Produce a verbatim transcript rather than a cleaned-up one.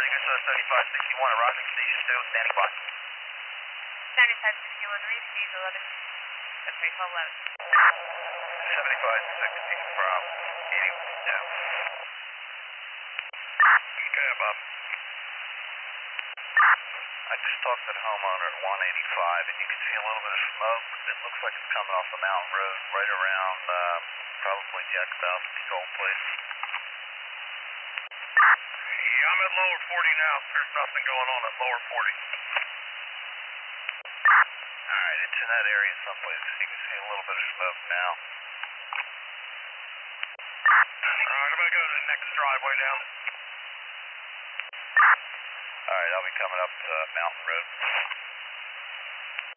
morning, S O seventy-five sixty-one at Rocking Station two, standing by. seventy-five sixty-one, read speed eleven. I'm sorry, twelve eleven. seventy-five sixty from eighty-two. Okay, Bob. I just talked to the homeowner at one eighty-five, and you can see a little bit of smoke. It looks like it's coming off the mountain road right around uh, probably Jack Bowski's old place. Yeah, I'm at lower forty now. There's nothing going on at lower forty. Alright, it's in that area someplace. You can see a little bit of smoke now. Alright, I'm gonna go to the next driveway down. Alright, I'll be coming up uh, Mountain Road.